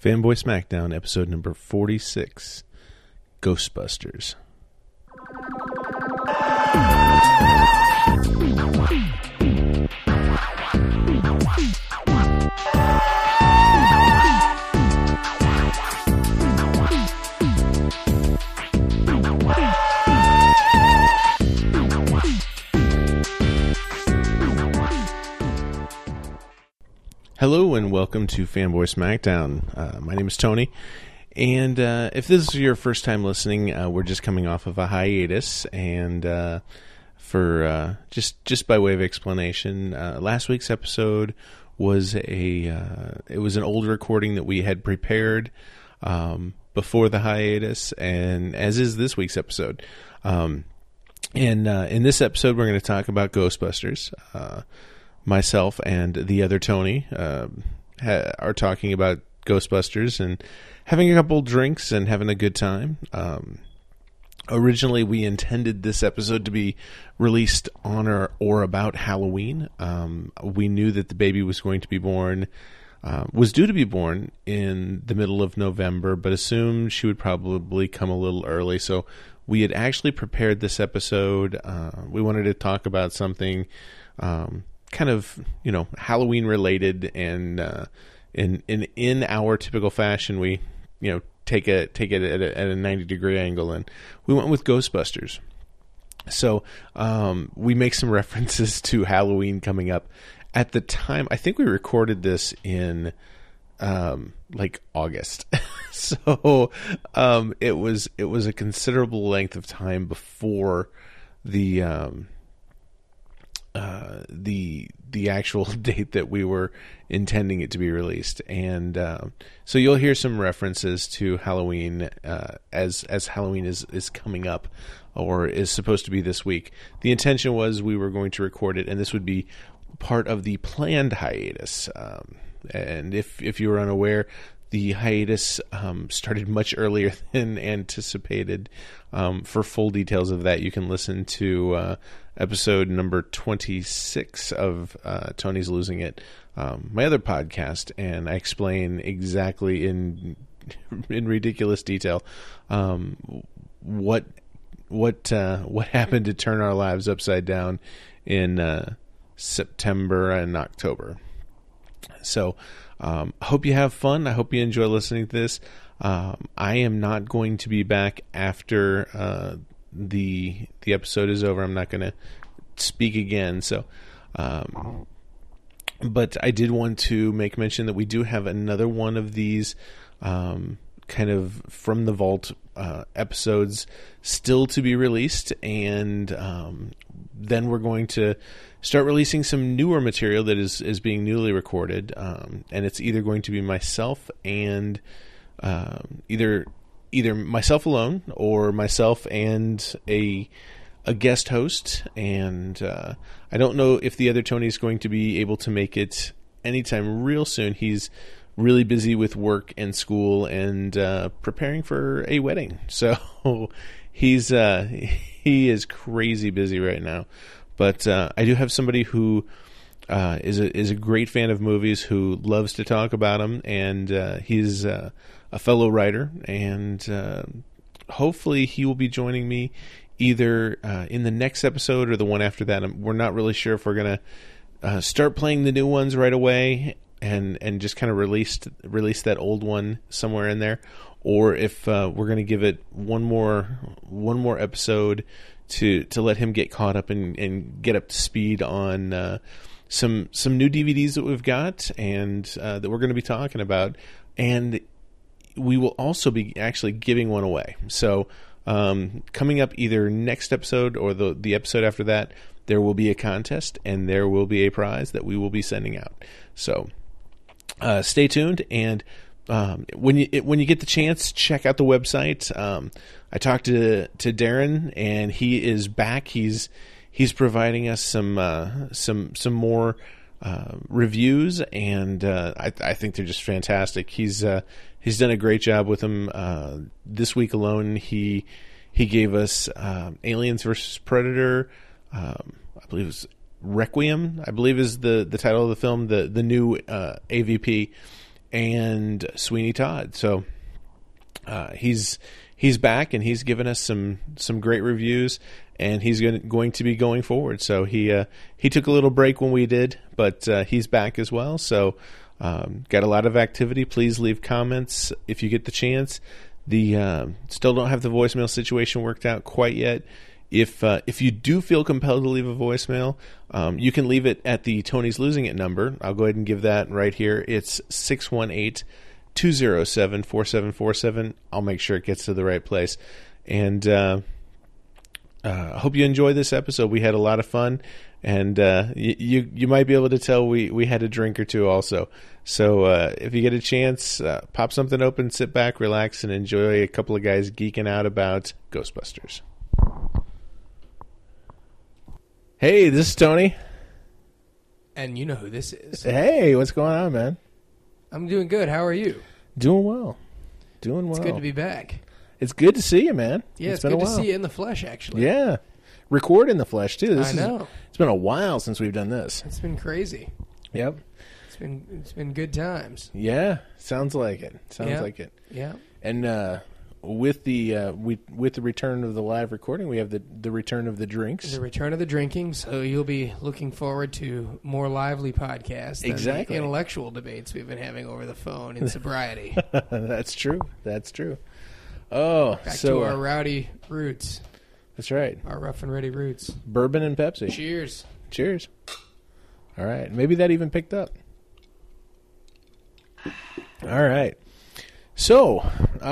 Fanboy Smackdown, episode number 46, Ghostbusters. Hello and welcome to Fanboy Smackdown. My name is Tony, and if this is your first time listening, we're just coming off of a hiatus, and for just by way of explanation, last week's episode was it was an old recording that we had prepared before the hiatus, and as is this week's episode. And in this episode, we're going to talk about Ghostbusters. Myself and the other Tony are talking about Ghostbusters and having a couple drinks and having a good time. Originally, we intended this episode to be released on or about Halloween. We knew that the baby was going to be born, was due to be born in the middle of November, but assumed she would probably come a little early. So we had actually prepared this episode. We wanted to talk about something kind of, Halloween related, and in our typical fashion, we, take it at a 90-degree angle, and we went with Ghostbusters. So we make some references to Halloween coming up. At the time, I think we recorded this in August, so it was a considerable length of time before the actual date that we were intending it to be released, and so you'll hear some references to Halloween as Halloween is coming up, or is supposed to be this week. The intention was we were going to record it, and this would be part of the planned hiatus. And if you were unaware, the hiatus started much earlier than anticipated. For full details of that, you can listen to episode number 26 of Tony's Losing It, my other podcast, and I explain exactly in ridiculous detail what happened to turn our lives upside down in September and October. So I hope you have fun. I hope you enjoy listening to this. I am not going to be back after the episode is over. I'm not going to speak again. So, but I did want to make mention that we do have another one of these kind of from the vault episodes still to be released, and then we're going to start releasing some newer material that is being newly recorded, and it's either going to be myself and either myself alone or myself and a guest host, and I don't know if the other Tony is going to be able to make it anytime real soon. He's really busy with work and school and preparing for a wedding, so he is crazy busy right now. But I do have somebody who is a great fan of movies, who loves to talk about them, and he's a fellow writer, and hopefully he will be joining me either in the next episode or the one after that. We're not really sure if we're going to start playing the new ones right away and just kind of release that old one somewhere in there, or if we're going to give it one more episode to let him get caught up and get up to speed on some new DVDs that we've got and that we're going to be talking about. And we will also be actually giving one away. So coming up either next episode or the episode after that, there will be a contest and there will be a prize that we will be sending out. So stay tuned, and when you get the chance, check out the website. I talked to Darren, and he is back. He's providing us some more reviews, and I think they're just fantastic. He's done a great job with them. This week alone, he gave us Aliens vs. Predator. I believe it was Requiem, I believe is the title of the film, the new AVP. and Sweeney Todd. So he's back, and he's given us some great reviews, and he's going to be going forward. So he took a little break when we did, but he's back as well. So got a lot of activity. Please leave comments if you get the chance. Still don't have the voicemail situation worked out quite yet. If you do feel compelled to leave a voicemail, you can leave it at the Tony's Losing It number. I'll go ahead and give that right here. It's 618-207-4747. I'll make sure it gets to the right place. And I hope you enjoy this episode. We had a lot of fun, and you might be able to tell we had a drink or two also. So if you get a chance, pop something open, sit back, relax, and enjoy a couple of guys geeking out about Ghostbusters. Hey, this is Tony. And you know who this is. Hey, what's going on, man? I'm doing good. How are you? Doing well. It's good to be back. It's good to see you, man. Yeah, it's been good to see you in the flesh, actually. Yeah. Record in the flesh, too. I know. It's been a while since we've done this. It's been crazy. Yep. It's been good times. Yeah. Sounds like it. Like it. Yeah. And with the return of the live recording, we have the return of the drinks. The return of the drinking, so you'll be looking forward to more lively podcasts than the intellectual debates we've been having over the phone in sobriety. That's true. Oh, back to our rowdy roots. That's right. Our rough and ready roots. Bourbon and Pepsi. Cheers. Cheers. All right. Maybe that even picked up. All right. So,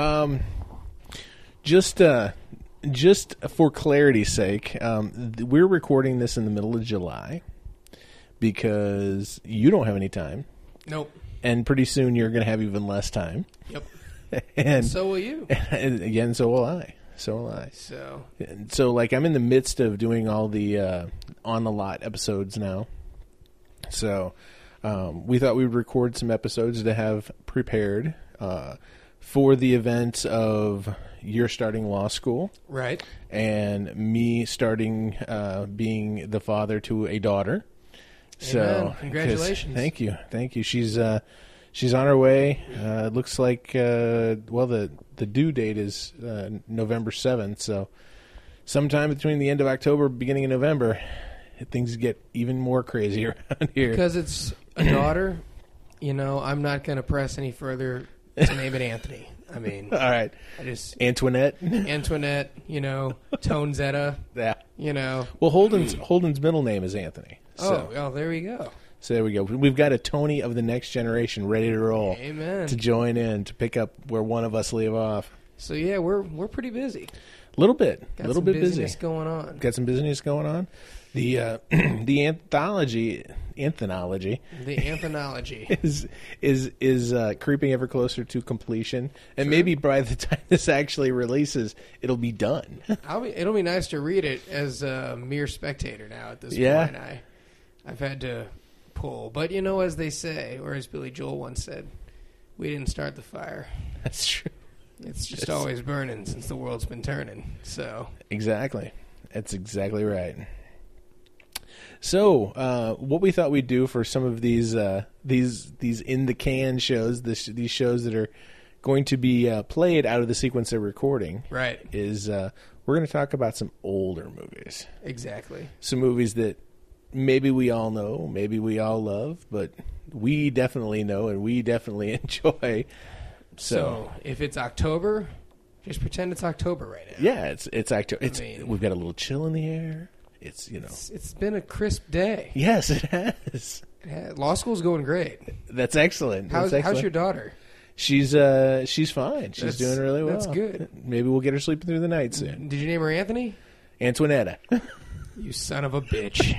just for clarity's sake, we're recording this in the middle of July because you don't have any time. Nope. And pretty soon you're going to have even less time. Yep. And so will you. And again, so will I. So, like, I'm in the midst of doing all the On the Lot episodes now. So, we thought we would record some episodes to have prepared for the event of you're starting law school. Right. And me starting being the father to a daughter. Amen. So, congratulations. Thank you. She's on her way. It looks like, the due date is November 7th, so sometime between the end of October, beginning of November, things get even more crazy around here. Because it's a daughter, I'm not going to press any further to name it Anthony. I mean, all right. Antoinette, Tonzetta. Yeah. Well, Holden's middle name is Anthony. So. Oh, there we go. So there we go. We've got a Tony of the next generation ready to roll. Amen. To join in, to pick up where one of us leave off. So yeah, we're pretty busy. A little bit. Got a little some bit busyness busy. going on. Got some business going on. The the anthology is creeping ever closer to completion, and True. maybe by the time this actually releases, it'll be done. It'll be nice to read it as a mere spectator now at this point. I've had to pull, but as they say, or as Billy Joel once said, we didn't start the fire. That's true. It's just always burning since the world's been turning. So exactly, that's exactly right. So, what we thought we'd do for some of these in the can shows, these shows that are going to be played out of the sequence they're recording, right, is we're going to talk about some older movies. Exactly. Some movies that maybe we all know, maybe we all love, but we definitely know and we definitely enjoy. So if it's October, just pretend it's October right now. Yeah, it's October. We've got a little chill in the air. It's been a crisp day. Yes, it has. Yeah, law school's going great. That's excellent. How's your daughter? She's fine. She's doing really well. That's good. Maybe we'll get her sleeping through the night soon. Did you name her Anthony? Antoinetta. You son of a bitch.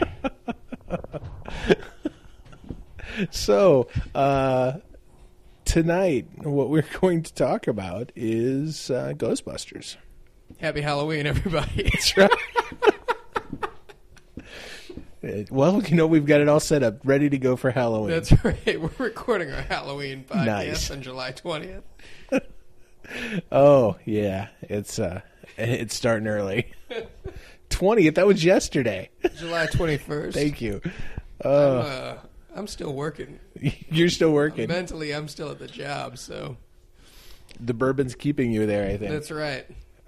So, tonight, what we're going to talk about is Ghostbusters. Happy Halloween, everybody. That's right. Well, we've got it all set up, ready to go for Halloween. That's right. We're recording our Halloween podcast on July 20th. Oh, yeah. It's starting early. 20th, that was yesterday. July 21st. Thank you. I'm still working. You're still working. Mentally, I'm still at the job, so. The bourbon's keeping you there, I think. That's right.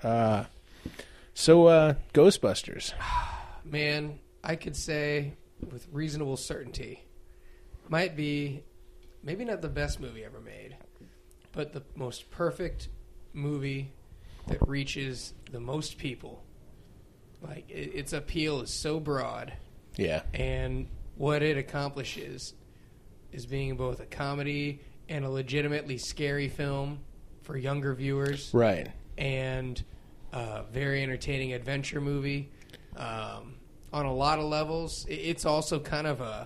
So, Ghostbusters. Man, I could say with reasonable certainty, might be maybe not the best movie ever made, but the most perfect movie that reaches the most people. Like, its appeal is so broad. Yeah. And what it accomplishes is being both a comedy and a legitimately scary film for younger viewers. Right. And a very entertaining adventure movie. On a lot of levels. It's also kind of a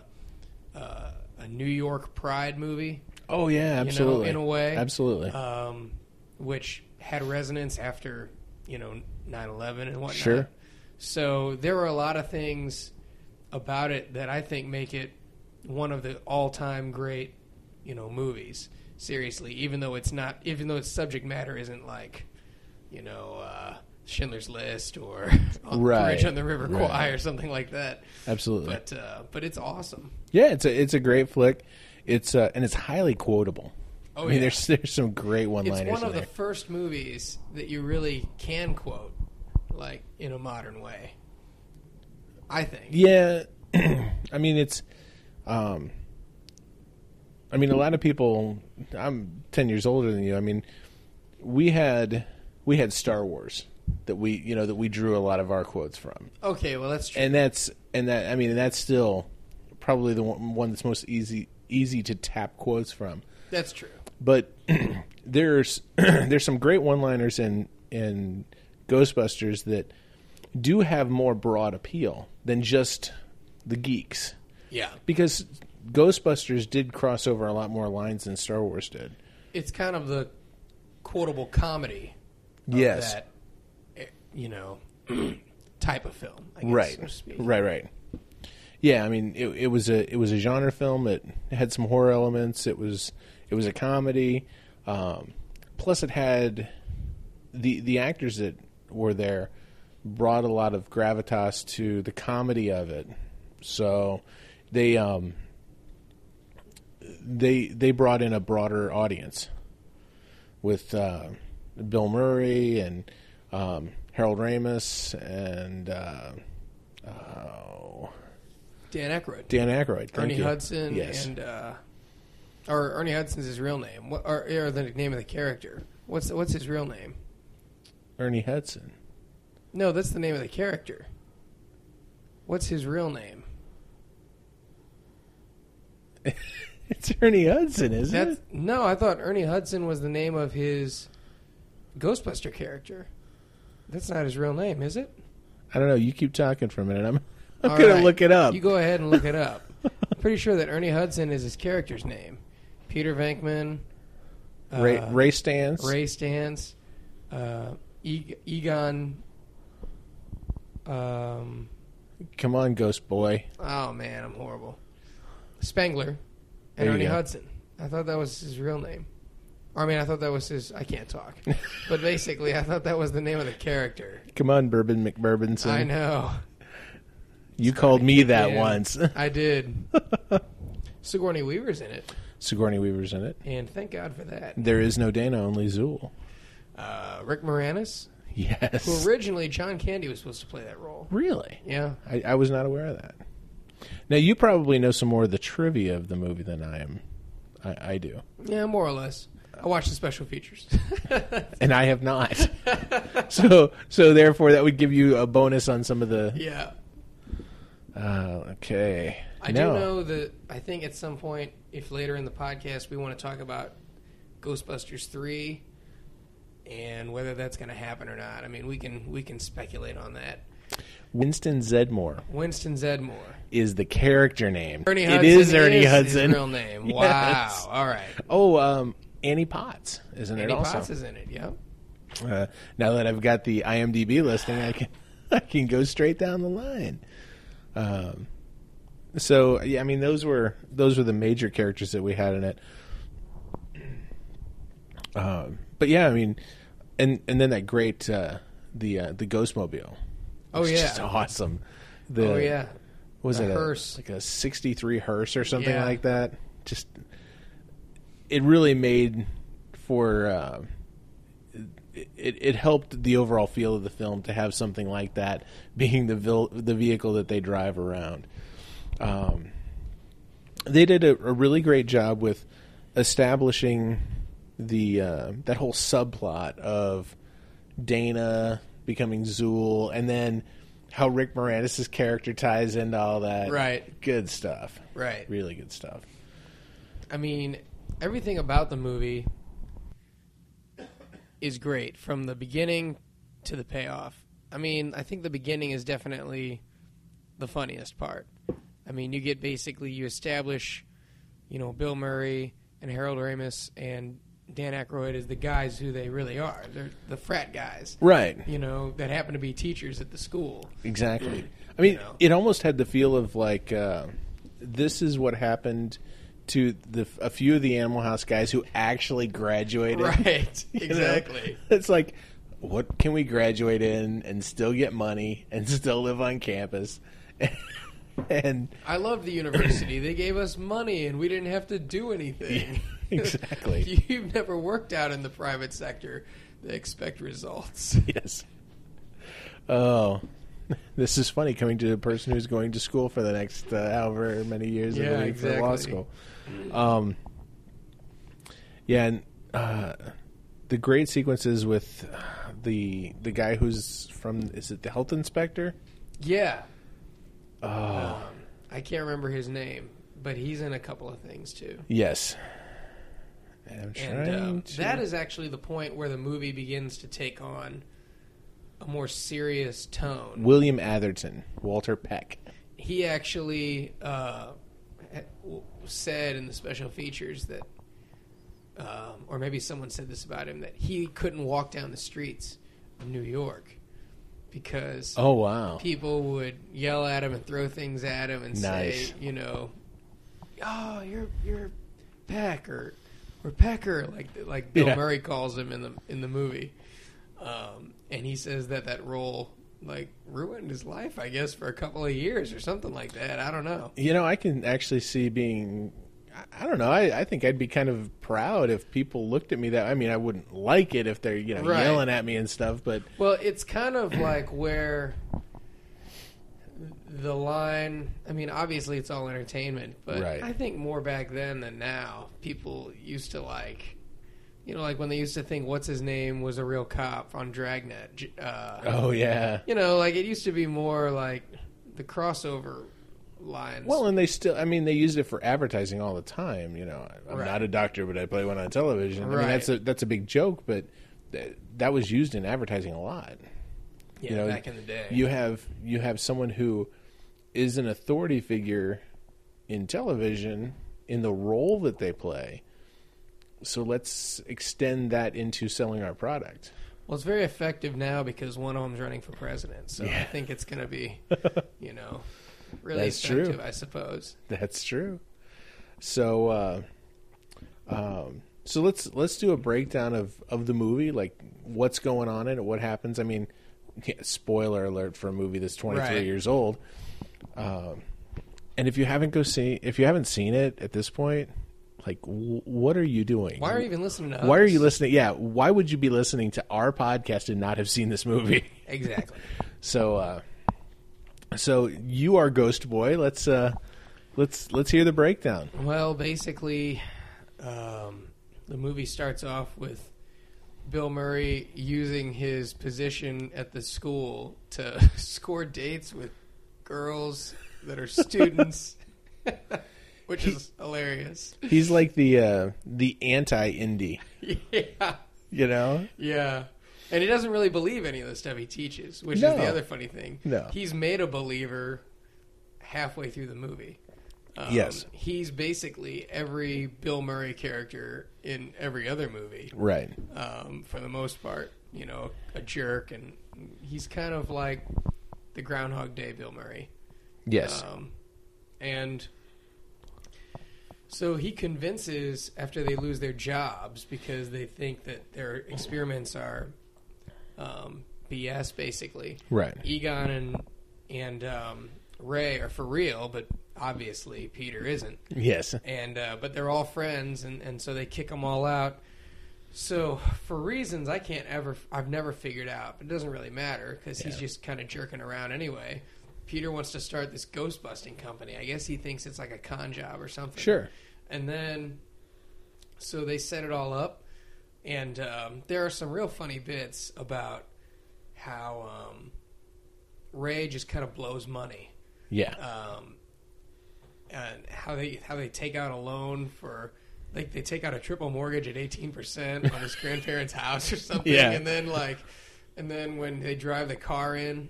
New York Pride movie. Oh, yeah, absolutely. In a way. Absolutely. Which had resonance after, 9/11 and whatnot. Sure. So there were a lot of things about it that I think make it one of the all-time great, movies. Seriously, even though its subject matter isn't like, Schindler's List or Bridge on the River Kwai or something like that. Absolutely. But it's awesome. Yeah, it's a great flick. It's and it's highly quotable. Oh, I mean, yeah. there's some great one-liners. It's one of in the there. first movies that you really can quote, like in a modern way. I think. Yeah, I mean it's. A lot of people. I'm 10 years older than you. I mean, we had Star Wars that we drew a lot of our quotes from. Okay, well that's true. And that's still probably the one that's most easy to tap quotes from. That's true. But there's some great one-liners in Ghostbusters that do have more broad appeal than just the geeks. Yeah. Because Ghostbusters did cross over a lot more lines than Star Wars did. It's kind of the quotable comedy of Yes. that, type of film, I guess, Right. so to speak. Right. Yeah, I mean, it was a genre film. It had some horror elements. It was a comedy. Plus, it had the actors that were there brought a lot of gravitas to the comedy of it. So they brought in a broader audience with Bill Murray and Harold Ramis and Dan Aykroyd. Thank Ernie you. Hudson. Yes. And or Ernie Hudson's his real name. Or the name of the character. What's his real name? Ernie Hudson. No, that's the name of the character. What's his real name? It's Ernie Hudson, isn't it? No, I thought Ernie Hudson was the name of his Ghostbuster character. That's not his real name, is it? I don't know. You keep talking for a minute. I'm All going right. to look it up. You go ahead and look it up. I'm pretty sure that Ernie Hudson is his character's name. Peter Venkman. Ray Stantz. Ray Stantz. Egon. Come on, Ghost Boy. Oh, man, I'm horrible. Spengler There and you Ernie go. Hudson. I thought that was his real name. I thought that was his... I can't talk. But basically, I thought that was the name of the character. Come on, Bourbon McBourbonson. I know. You called me that in. once. I did. Sigourney Weaver's in it. Sigourney Weaver's in it. And thank God for that. There is no Dana, only Zool. Rick Moranis, Yes. who originally John Candy was supposed to play that role. Really? Yeah. I was not aware of that. Now, you probably know some more of the trivia of the movie than I am. I do. Yeah, more or less. I watched the special features. And I have not. So therefore, that would give you a bonus on some of the... Yeah. Okay. I do know that I think at some point, if later in the podcast we want to talk about Ghostbusters 3 and whether that's going to happen or not. I mean, we can speculate on that. Winston Zedmore Winston Zedmore is the character name. Ernie It Hudson is Ernie is Hudson. his real name. Yes. Wow. All right. Oh, Annie Potts, isn't it Annie also? Potts is in it. Yeah. Now that I've got the IMDb listing, I can go straight down the line. So yeah, I mean those were the major characters that we had in it. But yeah, I mean, and then that great the Ghostmobile. Oh It's yeah. just awesome. Oh yeah. Was it hearse, like a '63 hearse or something Yeah. like that? Just it really made for it helped the overall feel of the film to have something like that being the vehicle that they drive around. They did a really great job with establishing the that whole subplot of Dana becoming Zool, and then how Rick Moranis' character ties into all that. Right. Good stuff. right? Really good stuff. I mean, everything about the movie is great from the beginning to the payoff. I mean, I think the beginning is definitely the funniest part. I mean, you establish, Bill Murray and Harold Ramis and Dan Aykroyd as the guys who they really are. They're the frat guys, Right. that happen to be teachers at the school. Exactly. I mean, it almost had the feel of like this is what happened to a few of the Animal House guys who actually graduated. Right, You know? exactly. It's like, what can we graduate in and still get money and still live on campus? And I love the university. They gave us money and we didn't have to do anything. exactly. You've never worked out in the private sector. They expect results. Yes. Oh, this is funny coming to a person who's going to school for the next however many years of the week for law school. And the great sequences with the guy who's is it the health inspector? Yeah. Oh, I can't remember his name, but he's in a couple of things too. yes. And I'm trying And to... that is actually the point where the movie begins to take on a more serious tone. William Atherton, Walter Peck. He actually said in the special features that, or maybe someone said this about him, that he couldn't walk down the streets of New York because Oh, wow. people would yell at him and throw things at him and Nice. say, oh, you're Peck or Pecker, like Bill Yeah. Murray calls him in the movie. And he says that role ruined his life, I guess, for a couple of years or something like that. I don't know. I can actually see being... I don't know. I think I'd be kind of proud if people looked at me that... I mean, I wouldn't like it if they're, Right. yelling at me and stuff, but... Well, it's kind of like where the line... I mean, obviously it's all entertainment, but Right. I think more back then than now, people used to like when they used to think what's his name was a real cop on Dragnet. Oh, yeah. It used to be more like the crossover lines. Well, and they used it for advertising all the time. I'm Right. not a doctor, but I play one on television. I Right. mean, that's a big joke, but that was used in advertising a lot. yeah, back in the day. You have someone who is an authority figure in television in the role that they play. So let's extend that into selling our product. Well, it's very effective now because one of them's running for president. So Yeah. I think it's going to be, really That's effective, true. I suppose. That's true. So, so let's do a breakdown of the movie, like what's going on in it, what happens. I mean, spoiler alert for a movie that's 23 Right. years old. And if you haven't seen it at this point, like, what are you doing? Why are you even listening to us? Why are you listening? Yeah, why would you be listening to our podcast and not have seen this movie? Exactly. So you are Ghost Boy. Let's hear the breakdown. Well, basically, the movie starts off with Bill Murray using his position at the school to score dates with girls that are students, which is hilarious. He's like the anti-indie, Yeah. Yeah. And he doesn't really believe any of the stuff he teaches, which No. is the other funny thing. No. He's made a believer halfway through the movie. Yes. He's basically every Bill Murray character in every other movie, right? for the most part. A jerk, and he's kind of like the Groundhog Day Bill Murray. Yes. And so he convinces, after they lose their jobs because they think that their experiments are BS, basically. Right. Egon and Ray are for real, but obviously Peter isn't. Yes. And but they're all friends, and so they kick them all out. So for reasons I've never figured out, but it doesn't really matter because he's just kind of jerking around anyway. Peter wants to start this ghost busting company. I guess he thinks it's like a con job or something. Sure. And then, so they set it all up, and there are some real funny bits about how Ray just kind of blows money. Yeah. And how they take out a loan for, like, they take out a triple mortgage at 18% on his grandparents' house or something. Yeah. And then when they drive the car in,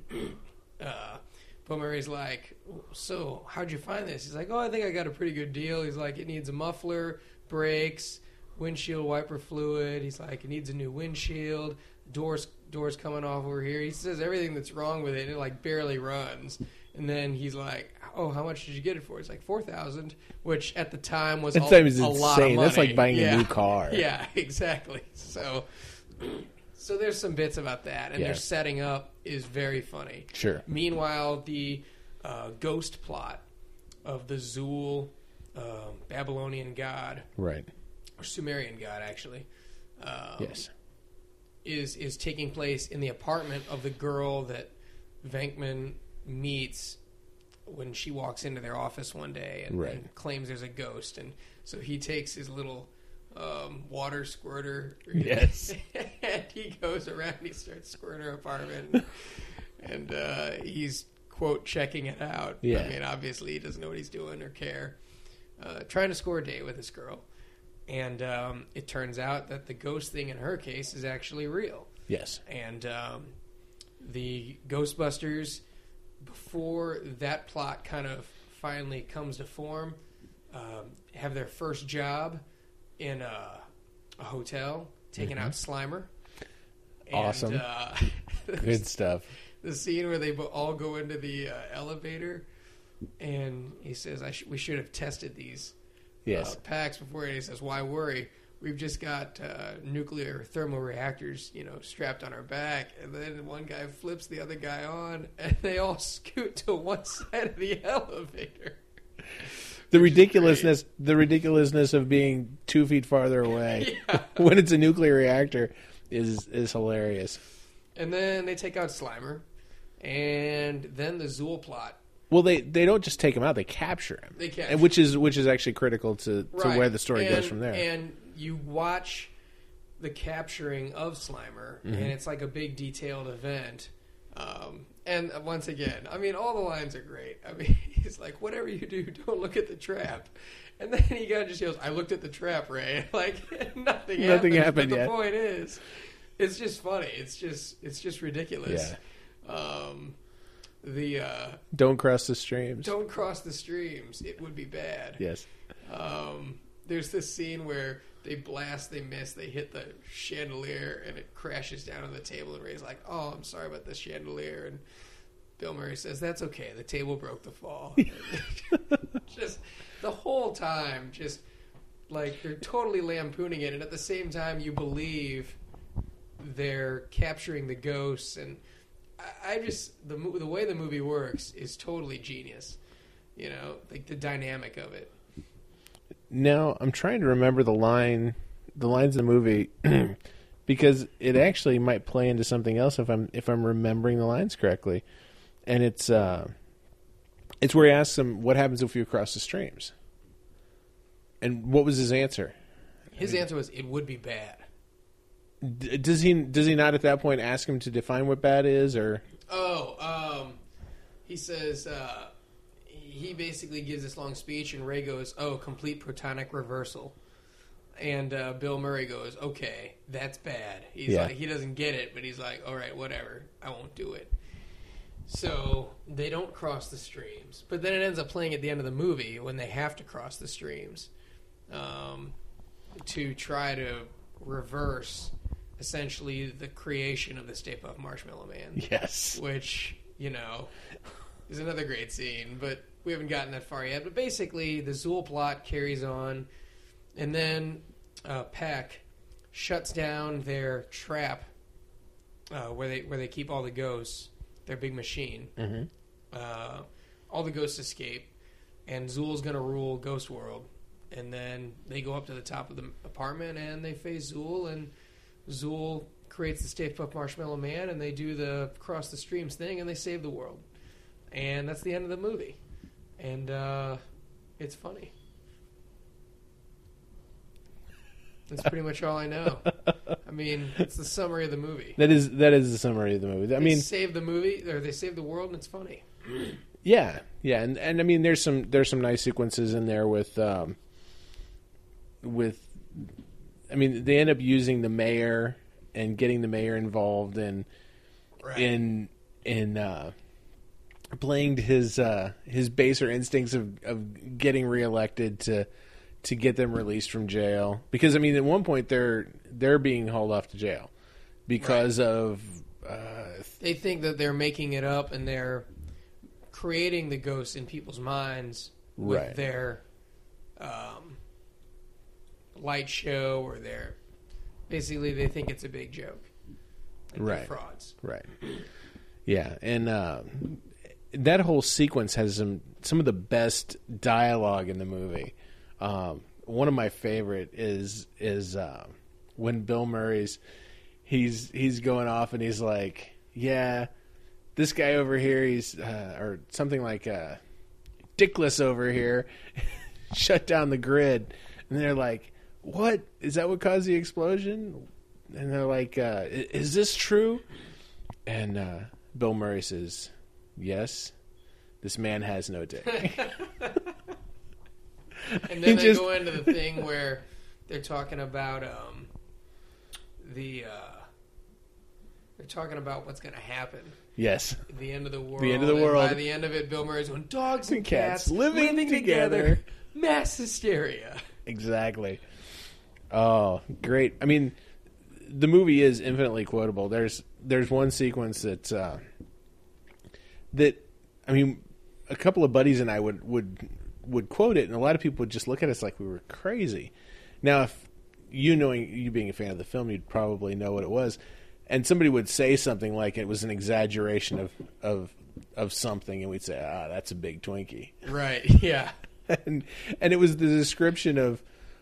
Bill Murray's like, so how'd you find this? He's like, oh, I think I got a pretty good deal. He's like, it needs a muffler, brakes, windshield wiper fluid. He's like, it needs a new windshield, doors coming off over here. He says everything that's wrong with it, and it like barely runs. And then he's like, oh, how much did you get it for? It's like $4,000, which at the time was a lot of money. That's like buying a new car. Yeah, exactly. So there's some bits about that, and their setting up is very funny. Sure. Meanwhile, the ghost plot of the Zool Babylonian god, right, or Sumerian god, actually, yes, is taking place in the apartment of the girl that Venkman meets when she walks into their office one day and claims there's a ghost, and so he takes his little water squirter. Yes. And he goes around and he starts squirting her apartment. And he's, quote, checking it out. Yeah. I mean, obviously he doesn't know what he's doing or care. Trying to score a date with this girl. And it turns out that the ghost thing in her case is actually real. Yes. And the Ghostbusters, before that plot kind of finally comes to form, have their first job in a hotel, taking out Slimer. And, awesome. Good stuff. The scene where they all go into the elevator, and he says, we should have tested these packs before. And he says, why worry? We've just got nuclear thermal reactors, strapped on our back. And then one guy flips the other guy on, and they all scoot to one side of the elevator. The ridiculousness of being 2 feet farther away when it's a nuclear reactor is hilarious. And then they take out Slimer, and then the Zool plot. Well, they don't just take him out; they capture him. They capture, which is actually critical to where the story goes from there. And you watch the capturing of Slimer, and it's like a big detailed event. And once again, I mean, all the lines are great. I mean, he's like, whatever you do, don't look at the trap. And then he kind of just yells, I looked at the trap, Ray. Like, nothing happened. But the point is, it's just funny. It's just ridiculous. Yeah. Don't cross the streams. Don't cross the streams. It would be bad. Yes. There's this scene where they blast, they miss, they hit the chandelier, and it crashes down on the table. And Ray's like, "Oh, I'm sorry about the chandelier." And Bill Murray says, "That's okay. The table broke the fall." Just the whole time, just like they're totally lampooning it, and at the same time, you believe they're capturing the ghosts. And I just the way the movie works is totally genius. Like the dynamic of it. Now, I'm trying to remember the lines in the movie because it actually might play into something else if I'm remembering the lines correctly. And it's where he asks him, what happens if you cross the streams? And what was his answer? His answer was, it would be bad. Does he not at that point ask him to define what bad is, or? He says, he basically gives this long speech, and Ray goes, complete protonic reversal. And Bill Murray goes, okay, that's bad. He's like, he doesn't get it, but he's like, all right, whatever, I won't do it. So they don't cross the streams. But then it ends up playing at the end of the movie when they have to cross the streams to try to reverse, essentially, the creation of the Stay Puft Marshmallow Man. Yes. Which, is another great scene, but we haven't gotten that far yet. But basically, the Zool plot carries on, and then Peck shuts down their trap where they keep all the ghosts, their big machine, all the ghosts escape, and Zool's going to rule Ghost World. And then they go up to the top of the apartment, and they face Zool, and Zool creates the Stay Puft Marshmallow Man, and they do the Cross the Streams thing, and they save the world. And that's the end of the movie. And it's funny. That's pretty much all I know. I mean, it's the summary of the movie. That is the summary of the movie. I mean, save the movie, or they save the world, and it's funny. Yeah, and I mean, there's some nice sequences in there with I mean, they end up using the mayor and getting the mayor involved in playing his baser instincts of getting reelected to get them released from jail. Because I mean, at one point they're being hauled off to jail because of they think that they're making it up and they're creating the ghosts in people's minds with their light show, or basically they think it's a big joke. Like they're frauds. Right. Yeah, and that whole sequence has some of the best dialogue in the movie. One of my favorite is when Bill Murray's he's going off and he's like, yeah, this guy over here, he's or something like Dickless over here shut down the grid, and they're like, what? Is that what caused the explosion? And they're like, is this true? And Bill Murray says, yes, this man has no dick. And then they go into the thing where they're talking about they're talking about what's going to happen. Yes. The end of the world. The end of the world. And by the end of it, Bill Murray's going, dogs and cats living together. Mass hysteria. Exactly. Oh, great. I mean, the movie is infinitely quotable. There's one sequence that I mean, a couple of buddies and I would quote it, and a lot of people would just look at us like we were crazy. Now, if you being a fan of the film, you'd probably know what it was. And somebody would say something like it was an exaggeration of something, and we'd say, that's a big Twinkie. Right, yeah. and it was the description of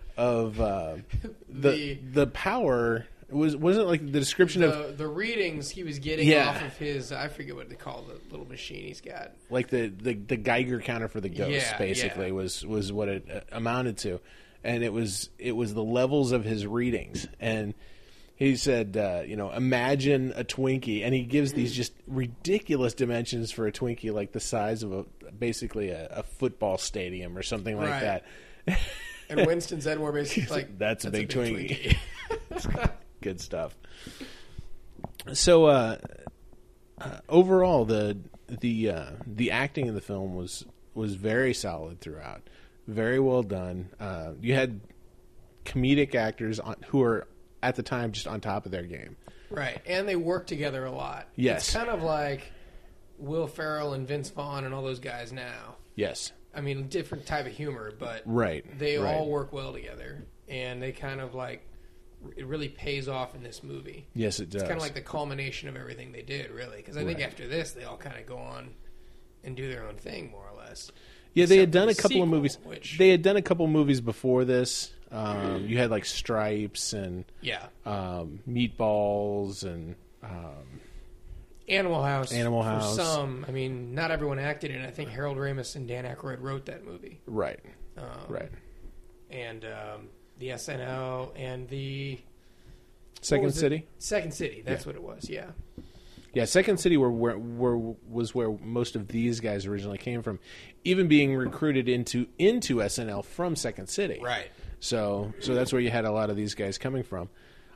the power. Wasn't like the description of the readings he was getting off of his, I forget what they call the little machine he's got. Like the Geiger counter for the ghosts, basically, was what it amounted to. And it was the levels of his readings. And he said, imagine a Twinkie, and he gives these just ridiculous dimensions for a Twinkie, like the size of basically a football stadium or something like that. And Winston said more basically like, that's a big Twinkie. Good stuff. So overall, the acting in the film was very solid throughout, very well done. You had comedic actors who are at the time just on top of their game, right? And they work together a lot. Yes, it's kind of like Will Ferrell and Vince Vaughn and all those guys now. Yes, I mean different type of humor, but they all work well together, and they kind of like. It really pays off in this movie. Yes, it does. It's kind of like the culmination of everything they did, really. Because I think after this, they all kind of go on and do their own thing, more or less. Yeah, they had done a couple of movies. They had done a couple of movies before this. You had like Stripes and Meatballs and Animal House. Animal House. For some, I mean, not everyone acted in it. I think Harold Ramis and Dan Aykroyd wrote that movie. Right. Right. And the SNL and the Second City. Second City, that's what it was. Yeah. Yeah, Second City was where most of these guys originally came from, even being recruited into SNL from Second City. Right. So that's where you had a lot of these guys coming from.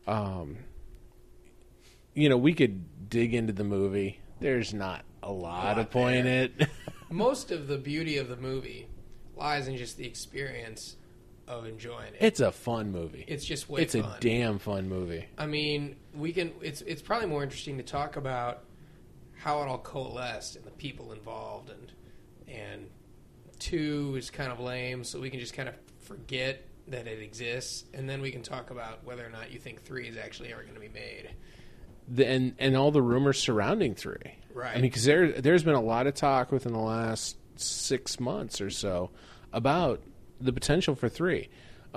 We could dig into the movie. There's not a lot of point in it. Most of the beauty of the movie lies in just the experience of enjoying it. It's a fun movie. It's just fun. It's a damn fun movie. I mean, it's probably more interesting to talk about how it all coalesced and the people involved, and 2 is kind of lame, so we can just kind of forget that it exists, and then we can talk about whether or not you think 3 is actually ever going to be made. And all the rumors surrounding 3. Right. I mean, because there's been a lot of talk within the last 6 months or so about the potential for 3.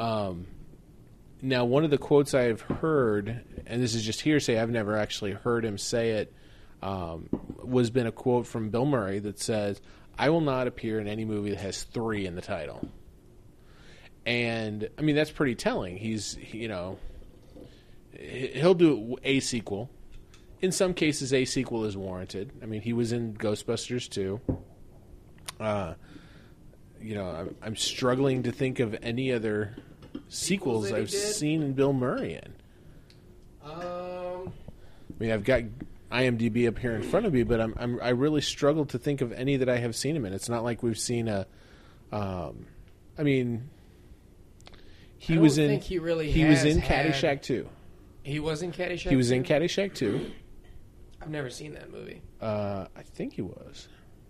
Now, one of the quotes I've heard, and this is just hearsay, I've never actually heard him say it, was been a quote from Bill Murray that says, "I will not appear in any movie that has 3 in the title." And I mean, that's pretty telling. He'll do a sequel. In some cases, a sequel is warranted. I mean, he was in Ghostbusters 2. I'm struggling to think of any other sequels I've seen Bill Murray in. I mean, I've got IMDb up here in front of me, but I really struggle to think of any that I have seen him in. It's not like we've seen a. He was in Caddyshack 2. He was in Caddyshack 2? He was in Caddyshack 2. I've never seen that movie. I think he was.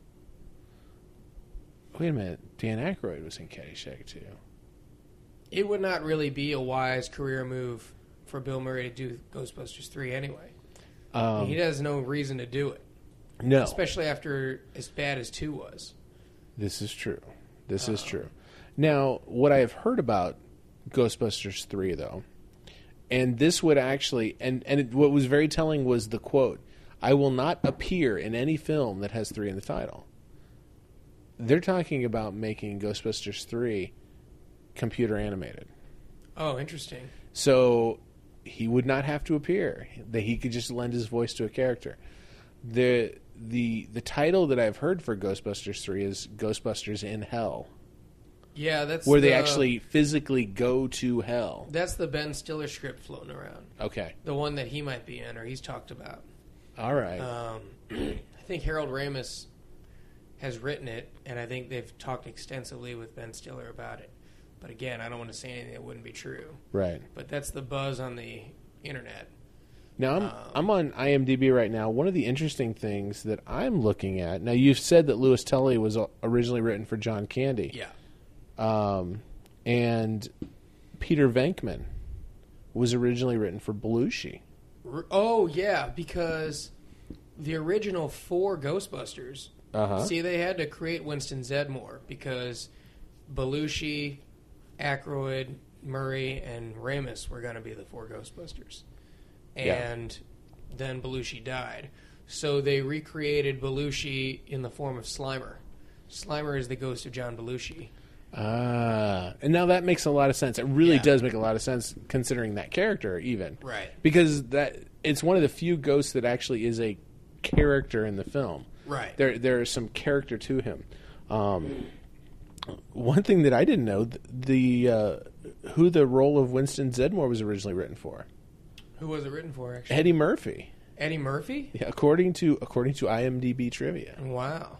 Wait a minute. Dan Aykroyd was in Caddyshack 2. It would not really be a wise career move for Bill Murray to do Ghostbusters 3 anyway. He has no reason to do it. No. Especially after as bad as 2 was. This is true. This is true. Now, what I have heard about Ghostbusters 3, though, and this would actually, what was very telling was the quote, "I will not appear in any film that has 3 in the title." They're talking about making Ghostbusters 3 computer animated. Oh, interesting. So he would not have to appear. That he could just lend his voice to a character. The title that I've heard for Ghostbusters 3 is Ghostbusters in Hell. Yeah, that's where they actually physically go to hell. That's the Ben Stiller script floating around. Okay. The one that he might be in, or he's talked about. All right. I think Harold Ramis has written it, and I think they've talked extensively with Ben Stiller about it. But again, I don't want to say anything that wouldn't be true. Right. But that's the buzz on the internet. Now, I'm on IMDb right now. One of the interesting things that I'm looking at... Now, you've said that Louis Tully was originally written for John Candy. Yeah. And Peter Venkman was originally written for Belushi. Oh, yeah, because the original 4 Ghostbusters... See, they had to create Winston Zeddemore because Belushi, Aykroyd, Murray, and Ramis were going to be the 4 Ghostbusters. And then Belushi died. So they recreated Belushi in the form of Slimer. Slimer is the ghost of John Belushi. And now that makes a lot of sense. It really does make a lot of sense considering that character even. Right. Because it's one of the few ghosts that actually is a character in the film. Right. There is some character to him. One thing that I didn't know, who the role of Winston Zeddemore was originally written for. Who was it written for, actually? Eddie Murphy. Eddie Murphy? Yeah, according to IMDb trivia. Wow.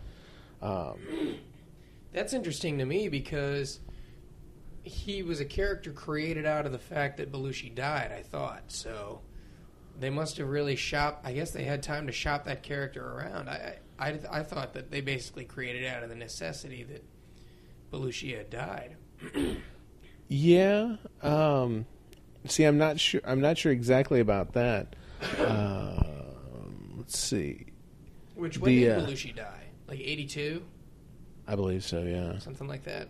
That's interesting to me because he was a character created out of the fact that Belushi died, I thought. So they must have really shopped. I guess they had time to shop that character around. I thought that they basically created it out of the necessity that Belushi had died. Yeah. See, I'm not sure exactly about that. Let's see. When did Belushi die? Like 82? I believe so. Yeah. Something like that.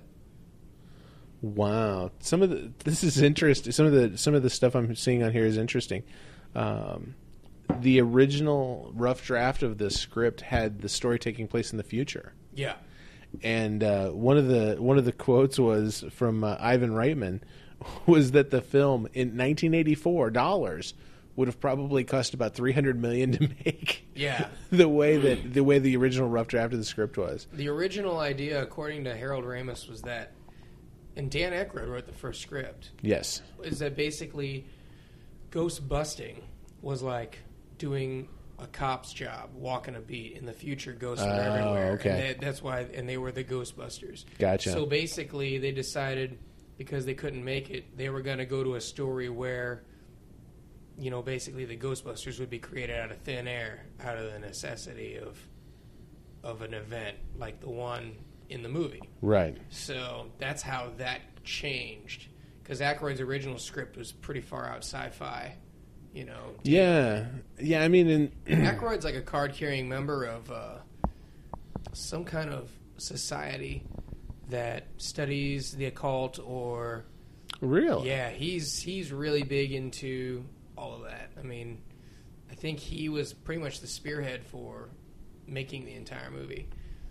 Wow. This is interesting. Some of the stuff I'm seeing on here is interesting. The original rough draft of the script had the story taking place in the future. Yeah. And one of the quotes was from Ivan Reitman was that the film in 1984 dollars would have probably cost about $300 million to make. Yeah. the way the original rough draft of the script was. The original idea, according to Harold Ramis, was that, and Dan Aykroyd wrote the first script. Yes. Is that basically ghost busting was like doing a cop's job, walking a beat. In the future, ghosts were everywhere. Okay. And they were the Ghostbusters. Gotcha. So basically, they decided, because they couldn't make it, they were going to go to a story where, basically the Ghostbusters would be created out of thin air, out of the necessity of an event like the one in the movie. Right. So that's how that changed. Because Aykroyd's original script was pretty far out sci-fi, Yeah. I mean... Aykroyd's like a card-carrying member of some kind of society that studies the occult or... Really? Yeah, he's really big into all of that. I mean, I think he was pretty much the spearhead for making the entire movie.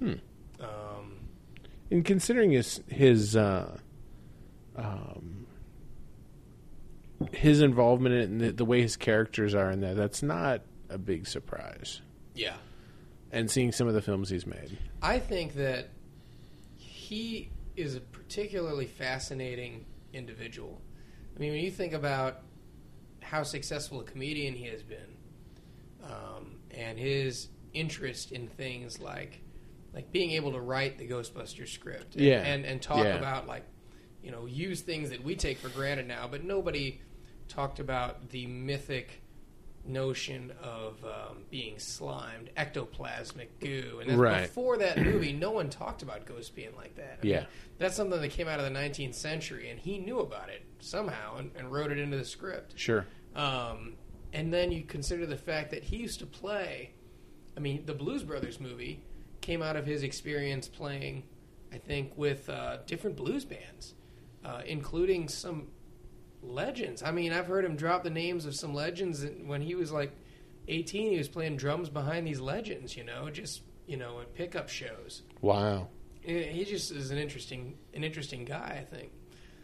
And considering his involvement in the way his characters are in there, that's not a big surprise. Yeah. And seeing some of the films he's made. I think that he is a particularly fascinating individual. I mean, when you think about how successful a comedian he has been, and his interest in things like being able to write the Ghostbusters script, and talk about, like, you know, use things that we take for granted now, but nobody talked about the mythic notion of being slimed, ectoplasmic goo, and before that movie, no one talked about ghosts being like that. I mean, that's something that came out of the 19th century, and he knew about it somehow and wrote it into the script. Sure. And then you consider the fact that he used to play. I mean, the Blues Brothers movie came out of his experience playing, I think, with different blues bands, including some legends. I mean, I've heard him drop the names of some legends. When he was like 18, he was playing drums behind these legends, at pickup shows. Wow. He just is an interesting guy, I think,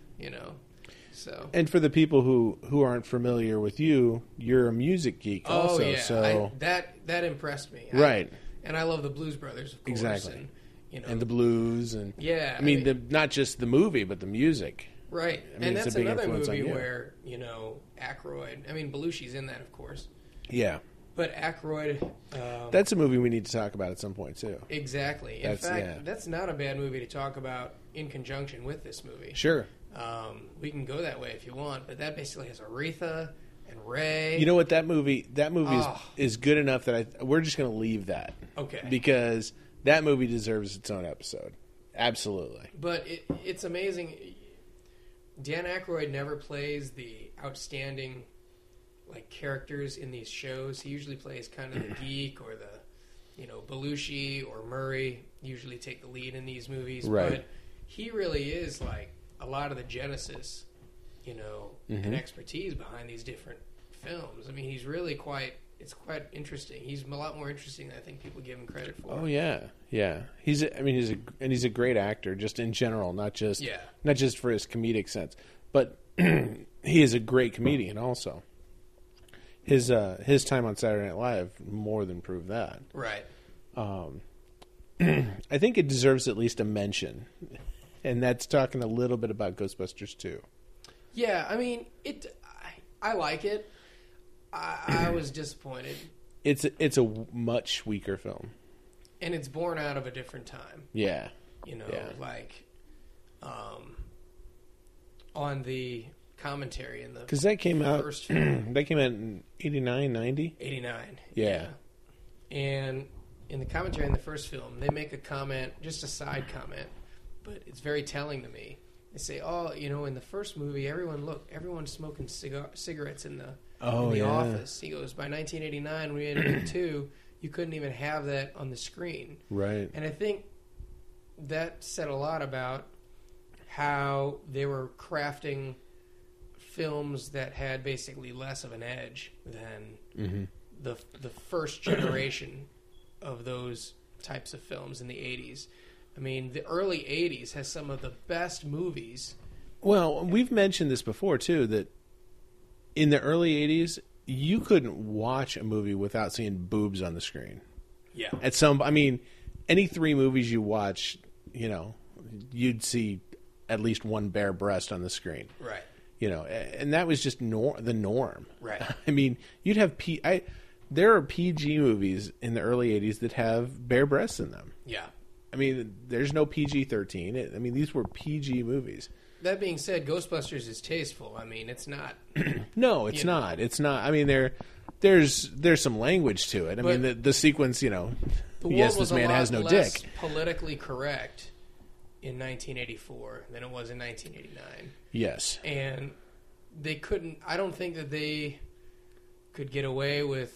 So. And for the people who aren't familiar with you, you're a music geek also. Oh, yeah. So that impressed me. Right. And I love the Blues Brothers, of course. Exactly. And, and the blues. And yeah. I mean, not just the movie, but the music. Right. I mean, and it's that's a big another influence movie on you. where, Aykroyd, I mean, Belushi's in that, of course. Yeah. But Aykroyd... that's a movie we need to talk about at some point, too. Exactly. In fact, that's not a bad movie to talk about in conjunction with this movie. Sure. We can go that way if you want, but that basically has Aretha and Ray. You know what? That movie is good enough that we're just going to leave that. Okay. Because that movie deserves its own episode. Absolutely. But it's amazing. Dan Aykroyd never plays the outstanding characters in these shows. He usually plays kind of the geek or the Belushi or Murray usually take the lead in these movies. Right. But he really is a lot of the genesis, and expertise behind these different films. I mean, he's really quite interesting. He's a lot more interesting than I think people give him credit for. Oh yeah. Yeah. He's a great actor just in general, not just for his comedic sense, but he is a great comedian also. His time on Saturday Night Live more than proved that. Right. I think it deserves at least a mention. And that's talking a little bit about Ghostbusters 2. Yeah, I mean, I like it. I was disappointed. It's a much weaker film. And it's born out of a different time. Yeah. On the commentary in the because that came out first film. That came out in 89, 90? 89. Yeah. And in the commentary in the first film, they make a comment, just a side comment, but it's very telling to me. They say, in the first movie, everyone's smoking cigarettes in the office. He goes, by 1989, when we had 2, you couldn't even have that on the screen. Right. And I think that said a lot about how they were crafting films that had basically less of an edge than the first generation of those types of films in the 80s. I mean, the early 80s has some of the best movies. Well, we've mentioned this before, too, that in the early 80s, you couldn't watch a movie without seeing boobs on the screen. Yeah. Any 3 movies you watch, you'd see at least one bare breast on the screen. Right. And that was just the norm. Right. I mean, you'd have there are PG movies in the early 80s that have bare breasts in them. Yeah. I mean, there's no PG-13. These were PG movies. That being said, Ghostbusters is tasteful. I mean, it's not. No, it's not. It's not. I mean, there's some language to it. I mean, the sequence, the world this man has no less dick. Politically correct in 1984 than it was in 1989. Yes. And they couldn't. I don't think that they could get away with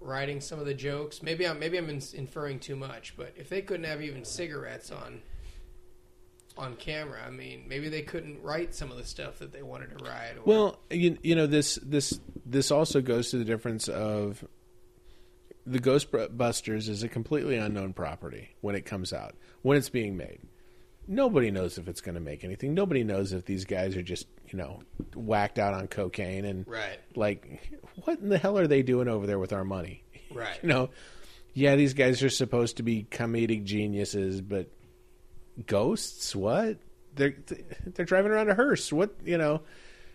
writing some of the jokes, maybe I'm inferring too much, but if they couldn't have even cigarettes on camera, I mean, maybe they couldn't write some of the stuff that they wanted to write. Or... Well, you know, this also goes to the difference of the Ghostbusters is a completely unknown property when it comes out, when it's being made. Nobody knows if it's going to make anything. Nobody knows if these guys are just, you know, whacked out on cocaine and right. Like, what in the hell are they doing over there with our money? Right. You know, yeah, these guys are supposed to be comedic geniuses, but ghosts? What? They're driving around a hearse. What? You know,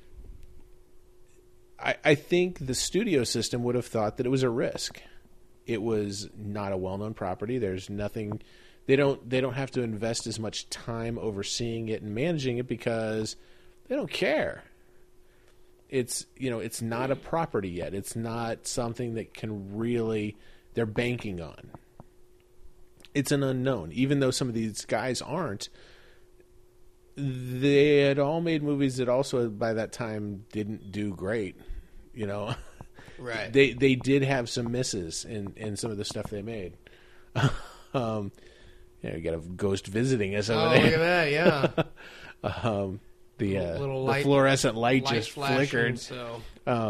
I think the studio system would have thought that it was a risk. It was not a well-known property. There's nothing. They don't have to invest as much time overseeing it and managing it because they don't care. It's, you know, it's not a property yet. It's not something that can really they're banking on. It's an unknown. Even though some of these guys aren't, they had all made movies that also by that time didn't do great, you know. Right. They did have some misses in some of the stuff they made. Yeah, you got a ghost visiting us over there. Look at that, yeah. The fluorescent light just flickered. So.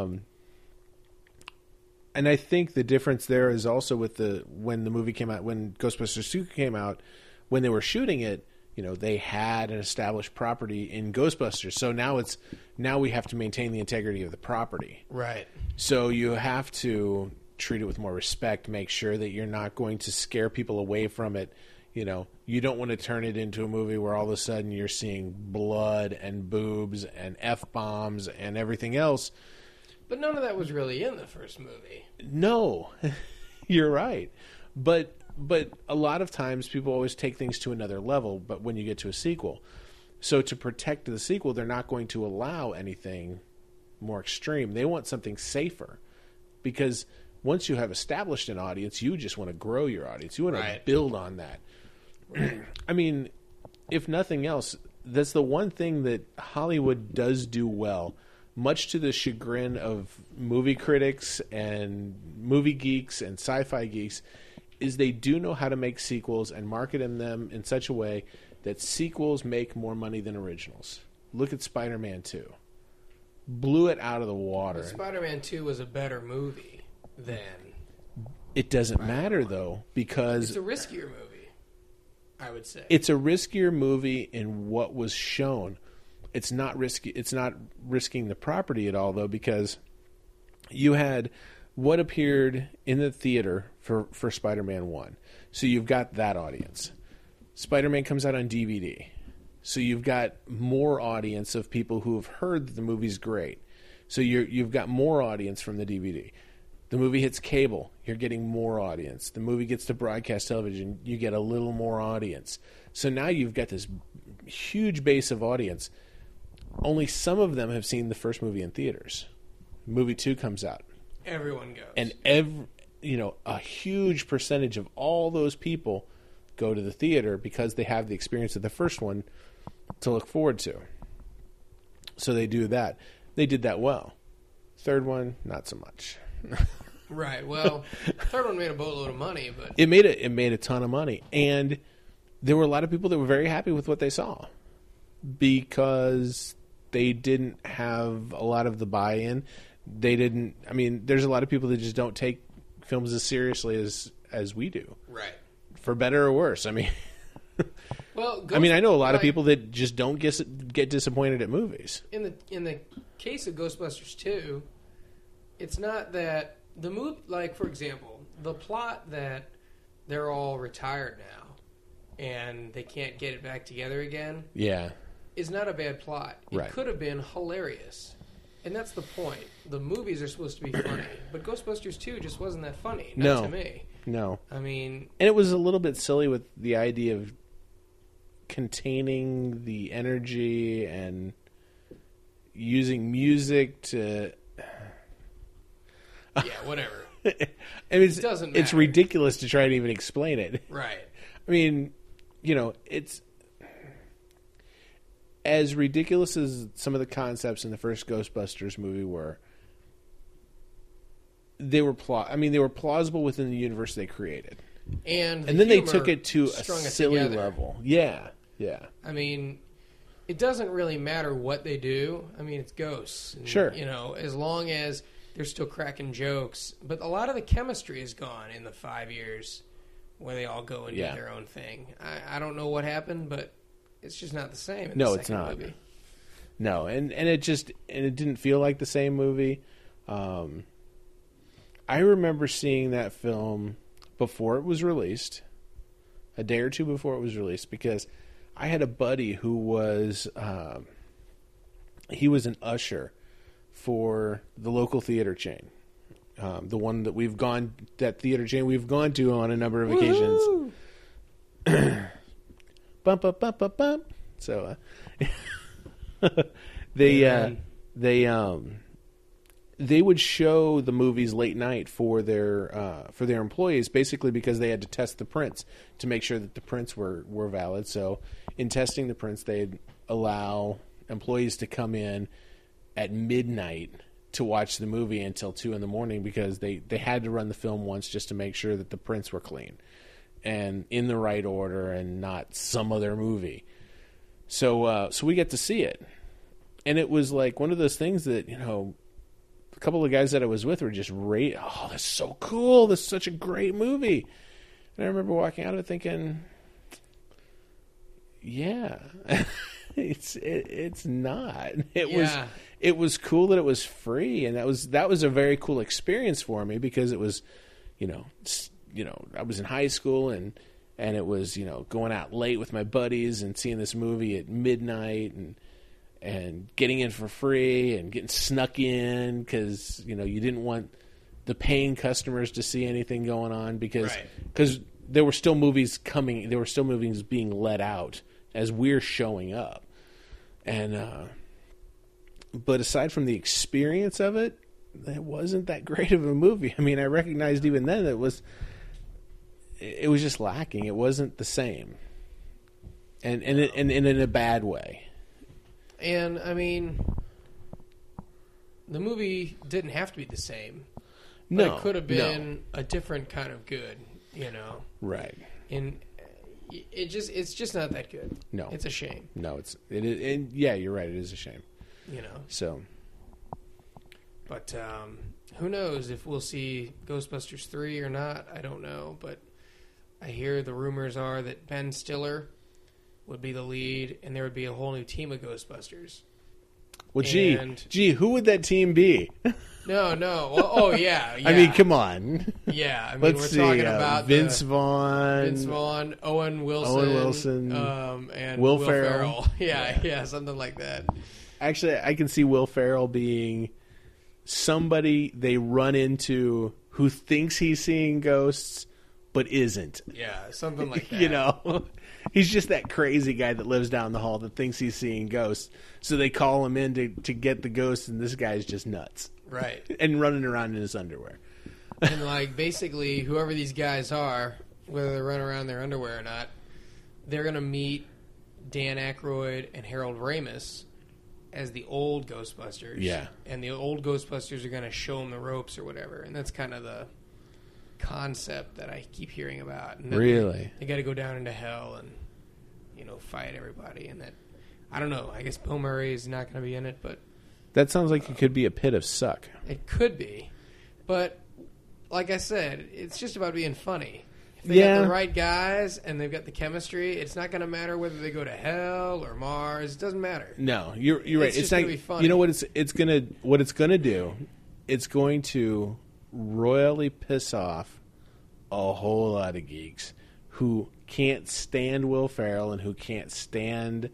And I think the difference there is also with when the movie came out, when Ghostbusters 2 came out, when they were shooting it, you know, they had an established property in Ghostbusters. So now we have to maintain the integrity of the property. Right. So you have to treat it with more respect, make sure that you're not going to scare people away from it. You know, you don't want to turn it into a movie where all of a sudden you're seeing blood and boobs and F-bombs and everything else. But none of that was really in the first movie. No, you're right. But a lot of times people always take things to another level, but when you get to a sequel. So to protect the sequel, they're not going to allow anything more extreme. They want something safer. Because once you have established an audience, you just want to grow your audience. You want to build on that. Right. I mean, if nothing else, that's the one thing that Hollywood does do well, much to the chagrin of movie critics and movie geeks and sci-fi geeks, is they do know how to make sequels and market them in such a way that sequels make more money than originals. Look at Spider-Man 2. Blew it out of the water. But Spider-Man 2 was a better movie than... It doesn't matter, though, because... It's a riskier movie, I would say. It's a riskier movie in what was shown. It's not risky. It's not risking the property at all, though, because you had what appeared in the theater for Spider-Man 1. So you've got that audience. Spider-Man comes out on DVD. So you've got more audience of people who have heard that the movie's great. So you've got more audience from the DVD. The movie hits cable, you're getting more audience. The movie gets to broadcast television, you get a little more audience. So now you've got this huge base of audience. Only some of them have seen the first movie in theaters. Movie 2 comes out. Everyone goes. And a huge percentage of all those people go to the theater because they have the experience of the first one to look forward to. So they do that. They did that well. Third one, not so much. Right. Well, third one made a boatload of money, but it made a ton of money, and there were a lot of people that were very happy with what they saw because they didn't have a lot of the buy-in. They didn't. I mean, there's a lot of people that just don't take films as seriously as we do. Right. For better or worse. I mean. Well, I know a lot of people that just don't get disappointed at movies. In the case of Ghostbusters 2, it's not that the movie, like, for example, the plot that they're all retired now and they can't get it back together again. Yeah. Is not a bad plot. It right. could have been hilarious. And that's the point. The movies are supposed to be funny, but Ghostbusters 2 just wasn't that funny. Not to me. No. I mean, and it was a little bit silly with the idea of containing the energy and using music to yeah, whatever. I mean, it doesn't matter. It's ridiculous to try to even explain it. Right. I mean, it's as ridiculous as some of the concepts in the first Ghostbusters movie were. they were plausible within the universe they created. And then they took it to a silly together. level. Yeah. I mean, it doesn't really matter what they do. I mean, it's ghosts. And, Sure. As long as they're still cracking jokes. But a lot of the chemistry is gone in the 5 years where they all go and do their own thing. I don't know what happened, but it's just not the same in the second it's not. movie. No, and it didn't feel like the same movie. I remember seeing that film before it was released, a day or two before it was released, because I had a buddy who was he was an usher for the local theater chain, the one that theater chain we've gone to on a number of occasions. Bump, bump, bump, bump, bump. So they would show the movies late night for their employees, basically because they had to test the prints to make sure that the prints were valid. So in testing the prints, they'd allow employees to come in at midnight to watch the movie until 2 a.m. because they had to run the film once just to make sure that the prints were clean and in the right order and not some other movie. So we get to see it. And it was like one of those things that, a couple of guys that I was with were just oh, that's so cool. This is such a great movie. And I remember walking out of it thinking, yeah, it's not. It was cool that it was free. And that was a very cool experience for me because it was, I was in high school and it was, going out late with my buddies and seeing this movie at midnight and getting in for free and getting snuck in because, you didn't want the paying customers to see anything going on because there were still movies coming. There were still movies being let out as we're showing up. And, but aside from the experience of it, it wasn't that great of a movie. I mean, I recognized even then that it was just lacking. It wasn't the same. And in a bad way. And, I mean, the movie didn't have to be the same. But it could have been a different kind of good, Right. And it's just not that good. No. It's a shame. No, it is, and yeah, you're right. It is a shame. So. But who knows if we'll see Ghostbusters 3 or not? I don't know. But I hear the rumors are that Ben Stiller would be the lead, and there would be a whole new team of Ghostbusters. Well, gee, who would that team be? No. Well, yeah. I mean, come on. Yeah, I mean, Let's see. Talking about Vince Vaughn, Owen Wilson, and Will Ferrell. Yeah, something like that. Actually, I can see Will Ferrell being somebody they run into who thinks he's seeing ghosts, but isn't. Yeah, something like that. He's just that crazy guy that lives down the hall that thinks he's seeing ghosts. So they call him in to get the ghosts, and this guy's just nuts. Right. And running around in his underwear. And, basically, whoever these guys are, whether they run around in their underwear or not, they're going to meet Dan Aykroyd and Harold Ramis as the old Ghostbusters. Yeah. And the old Ghostbusters are going to show them the ropes or whatever. And that's kind of the concept that I keep hearing about. And really? They got to go down into hell and, fight everybody. And that, I don't know. I guess Bill Murray is not going to be in it, but... That sounds like it could be a pit of suck. It could be. But, like I said, it's just about being funny. If they got the right guys and they've got the chemistry, it's not going to matter whether they go to hell or Mars. It doesn't matter. No, you're right. It's just going to be funny. You know what it's going to do? It's going to royally piss off a whole lot of geeks who can't stand Will Ferrell and who can't stand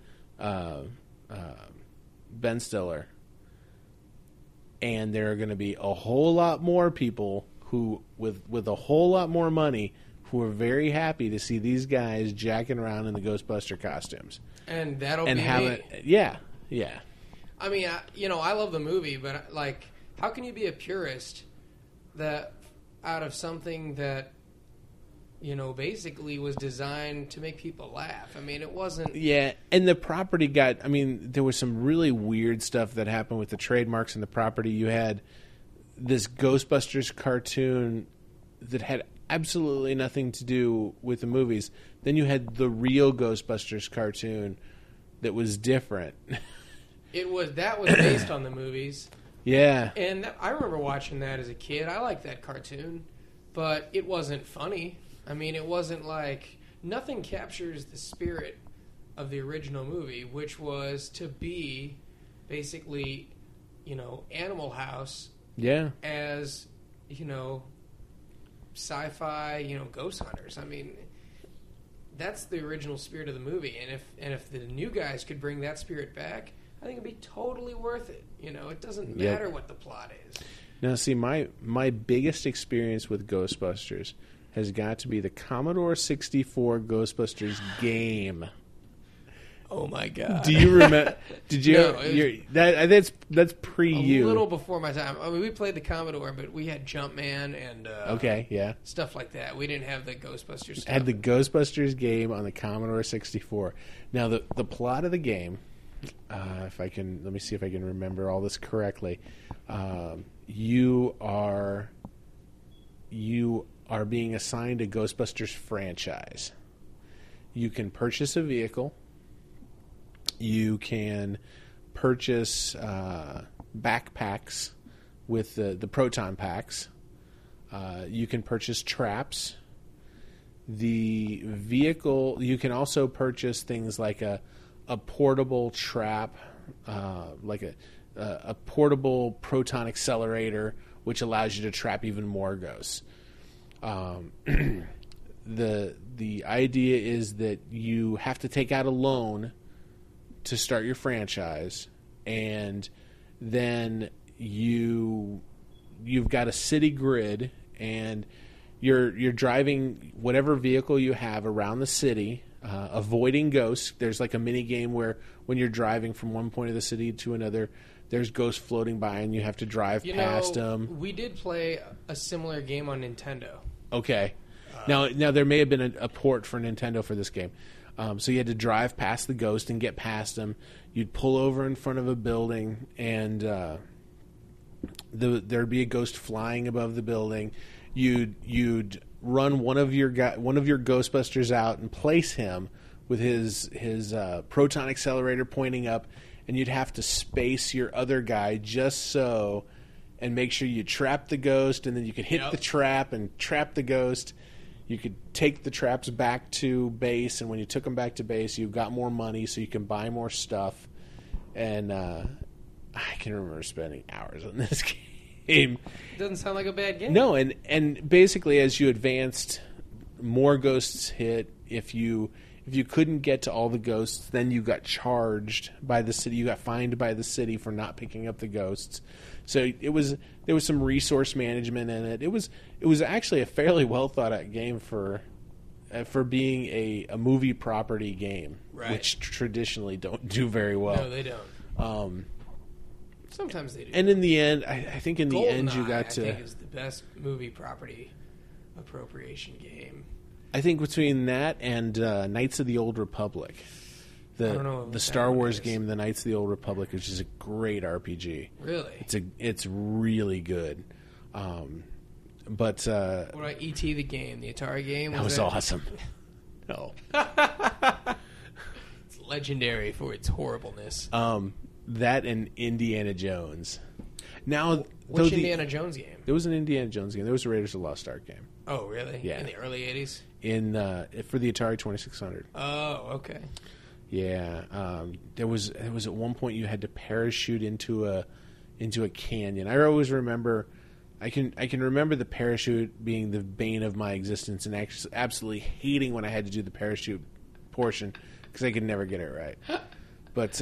Ben Stiller. And there are going to be a whole lot more people who, with a whole lot more money, who are very happy to see these guys jacking around in the Ghostbuster costumes. And that'll and be have me. it. Yeah. I mean, I love the movie, but how can you be a purist that out of something that basically was designed to make people laugh? I mean, it wasn't... Yeah, and the property there was some really weird stuff that happened with the trademarks and the property. You had this Ghostbusters cartoon that had absolutely nothing to do with the movies. Then you had the real Ghostbusters cartoon that was different. That was based on the movies. Yeah. And I remember watching that as a kid. I liked that cartoon, but it wasn't funny. I mean, it wasn't like... Nothing captures the spirit of the original movie, which was to be basically, Animal House as, sci-fi, ghost hunters. I mean, that's the original spirit of the movie. And if the new guys could bring that spirit back, I think it'd be totally worth it. It doesn't matter what the plot is. Now, see, my biggest experience with Ghostbusters has got to be the Commodore 64 Ghostbusters game. Oh my God! Do you remember? Did you? No, that's pre you. A little before my time. I mean, we played the Commodore, but we had Jumpman and stuff like that. We didn't have the Ghostbusters stuff. Had the Ghostbusters game on the Commodore 64. Now the plot of the game, let me see if I can remember all this correctly. You are being assigned a Ghostbusters franchise. You can purchase a vehicle. You can purchase backpacks with the proton packs. You can purchase traps. The vehicle, you can also purchase things like a portable trap, like a portable proton accelerator, which allows you to trap even more ghosts. The idea is that you have to take out a loan to start your franchise, and then you've got a city grid, and you're driving whatever vehicle you have around the city, avoiding ghosts. There's like a mini game where when you're driving from one point of the city to another, there's ghosts floating by, and you have to drive past them. We did play a similar game on Nintendo. Okay. Now there may have been a port for Nintendo for this game. So you had to drive past the ghost and get past them. You'd pull over in front of a building, and there'd be a ghost flying above the building. You'd run one of your Ghostbusters out and place him with his proton accelerator pointing up, and you'd have to space your other guy just so, and make sure you trap the ghost, and then you could hit the trap and trap the ghost. You could take the traps back to base, and when you took them back to base, you got more money, so you can buy more stuff. And I can remember spending hours on this game. Doesn't sound like a bad game. No, and basically, as you advanced, more ghosts hit. If you couldn't get to all the ghosts, then you got charged by the city. You got fined by the city for not picking up the ghosts. So there was some resource management in it. It was actually a fairly well thought out game for being a movie property game, right, which traditionally don't do very well. No, they don't. Sometimes they do. And in the end, I think in the end you got to. I think is the best movie property appropriation game. I think between that and Knights of the Old Republic. The Star Wars game, The Knights of the Old Republic, which is a great RPG. Really? It's really good. But what about E.T. the game, the Atari game? That was awesome. No. It's legendary for its horribleness. That and Indiana Jones. Now, which Indiana Jones game? There was an Indiana Jones game. There was a Raiders of the Lost Ark game. Oh, really? Yeah. In the early 80s? For the Atari 2600. Oh, okay. Yeah, there was at one point you had to parachute into a canyon. I always remember, I can remember the parachute being the bane of my existence, and actually absolutely hating when I had to do the parachute portion because I could never get it right. But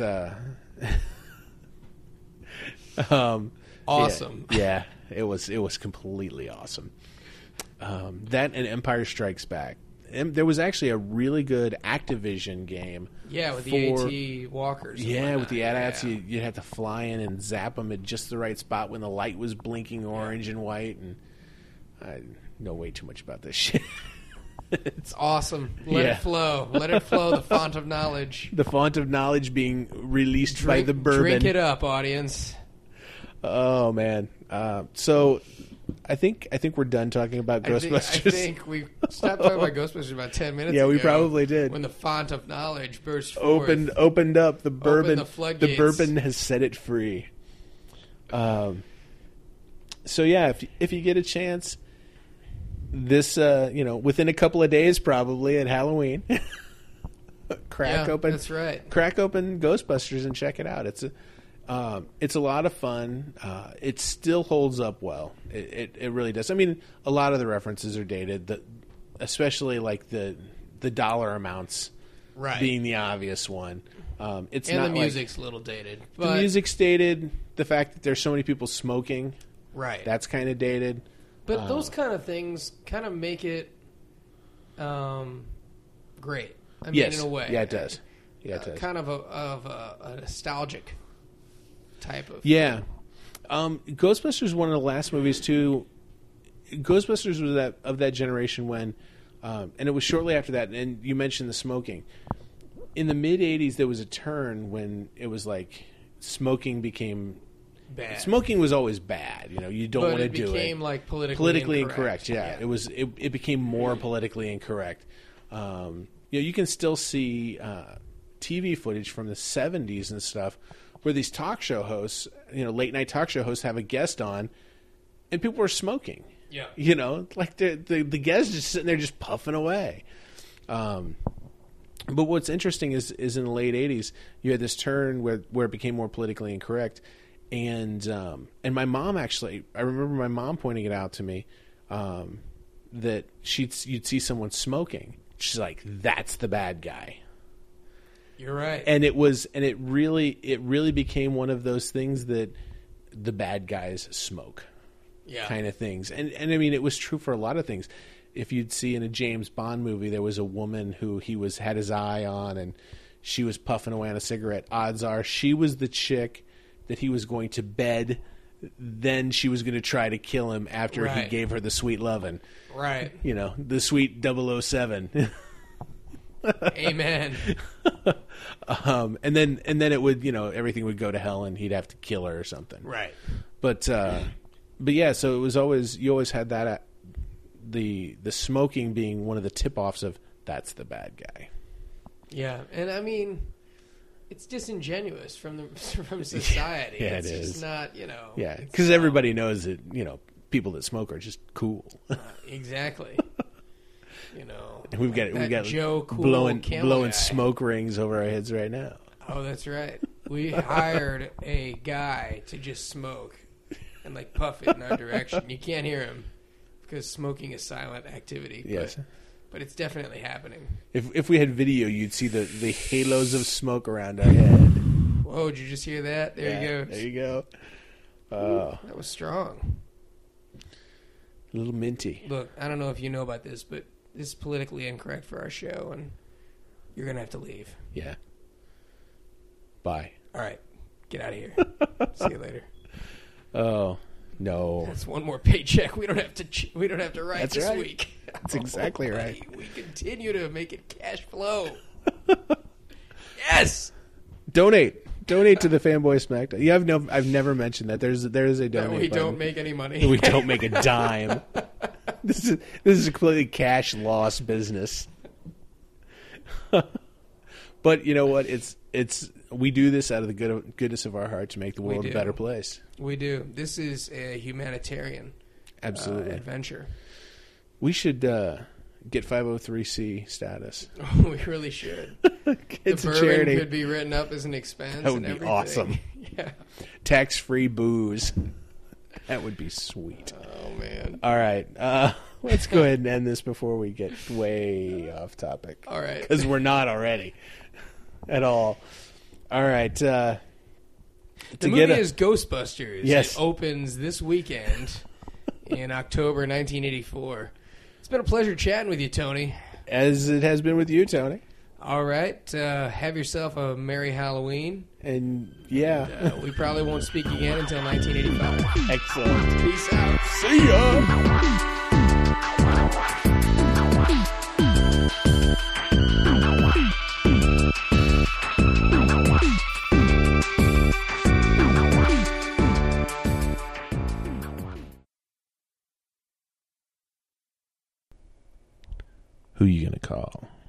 awesome. Yeah, it was completely awesome. That and Empire Strikes Back. There was actually a really good Activision game. Yeah, with the AT walkers. Yeah, with the AT-ATs, you'd have to fly in and zap them at just the right spot when the light was blinking orange and white. And I know way too much about this shit. It's awesome. Let it flow. Let it flow, the font of knowledge. The font of knowledge being released by the bourbon. Drink it up, audience. Oh man. So I think we're done talking about Ghostbusters. I think we stopped talking about Ghostbusters about 10 minutes ago. Yeah, we probably did. When the font of knowledge burst forth. Opened up the bourbon. The floodgates. The bourbon has set it free. So yeah, if you get a chance, this within a couple of days probably at Halloween, crack open Ghostbusters and check it out. It's a lot of fun. It still holds up well. It really does. I mean, a lot of the references are dated, especially like the dollar amounts being the obvious one. It's and not the music's a little dated. But the music's dated. The fact that there's so many people smoking, that's kind of dated. But those kind of things kind of make it great. I mean, in a way. Yeah, it does. Yeah, it does. Kind of a nostalgic type of... Yeah. Ghostbusters was one of the last movies, too. Ghostbusters was of that generation when... and it was shortly after that, and you mentioned the smoking. In the mid-'80s, there was a turn when it was like smoking became... bad. Smoking was always bad. You don't want to do it. But it became like politically incorrect. Yeah. It became more politically incorrect. You can still see TV footage from the 70s and stuff where these talk show hosts, late night talk show hosts have a guest on and people are smoking. Yeah. Like the guest just sitting there just puffing away. But what's interesting is in the late 80s, you had this turn where it became more politically incorrect. And my mom actually, I remember my mom pointing it out to me, that you'd see someone smoking. She's like, "That's the bad guy." You're right. And it really became one of those things that the bad guys smoke, kind of things. And I mean, it was true for a lot of things. If you'd see in a James Bond movie, there was a woman who he had his eye on, and she was puffing away on a cigarette. Odds are she was the chick that he was going to bed, then she was going to try to kill him after he gave her the sweet lovin'. Right. The sweet 007. Amen. And then it would, everything would go to hell and he'd have to kill her or something. Right. But yeah, so it was always, you always had that, the smoking being one of the tip-offs of that's the bad guy. Yeah. And I mean, it's disingenuous from society. Yeah, it's it is. Just not, Yeah, because everybody knows that, people that smoke are just cool. Exactly. And we've got Joe Cool blowing guy. smoke rings over our heads right now. Oh, that's right. We hired a guy to just smoke and puff it in our direction. You can't hear him because smoking is silent activity. Yes. But it's definitely happening. If we had video, you'd see the halos of smoke around our head. Whoa, did you just hear that? There you go. There you go. That was strong. A little minty. Look, I don't know if you know about this, but this is politically incorrect for our show, and you're going to have to leave. Yeah. Bye. All right. Get out of here. See you later. Oh, no. That's one more paycheck we don't have to write That's this right. week. That's exactly right. We continue to make it cash flow. Yes. Donate to the Fanboy Smackdown. Yeah, I've never mentioned that. There is a donate No, we button. don't make any money. We don't make a dime. This is a completely cash loss business. But you know what? It's we do this out of the goodness of our heart to make the world a better place. We do. This is a humanitarian adventure. We should get 503c status. Oh, we really should. It's the a bourbon charity. could be written up as an expense. That would and be everything. awesome. Yeah. Tax-free booze. That would be sweet. Oh man. All right. Let's go ahead and end this before we get way off topic. All right. Because we're not already at all. All right. The movie is Ghostbusters. Yes. It opens this weekend in October 1984. It's been a pleasure chatting with you, Tony. As it has been with you, Tony. All right. Have yourself a Merry Halloween. And yeah. And, we probably won't speak again until 1985. Excellent. Peace out. See ya. Who you gonna call?